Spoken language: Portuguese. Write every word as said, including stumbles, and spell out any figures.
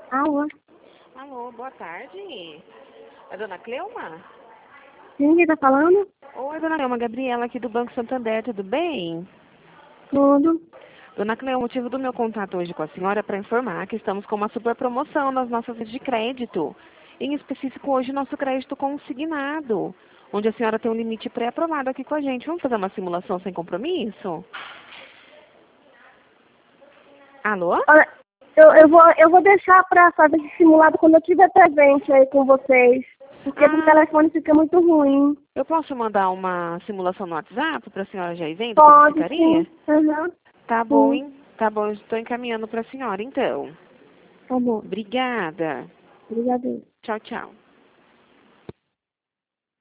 Alô? Alô, boa tarde. É dona Cleuma? Sim, quem tá falando? Oi, dona Cleuma, Gabriela aqui do Banco Santander, tudo bem? Tudo. Dona Cleuma, o motivo do meu contato hoje com a senhora é para informar que estamos com uma super promoção nas nossas redes de crédito. Em específico, hoje, nosso crédito consignado, onde a senhora tem um limite pré-aprovado aqui com a gente. Vamos fazer uma simulação sem compromisso? Alô? Olha, eu, eu, vou, eu vou deixar pra fazer esse simulado quando eu estiver presente aí com vocês. Porque Ah, no telefone fica muito ruim. eu posso mandar uma simulação no WhatsApp para a senhora já ir vendo como Pode, ficaria? sim. Uhum. Tá bom, Sim. hein? Tá bom, eu estou encaminhando para a senhora, então. Tá bom. Obrigada. Obrigada. Tchau, tchau.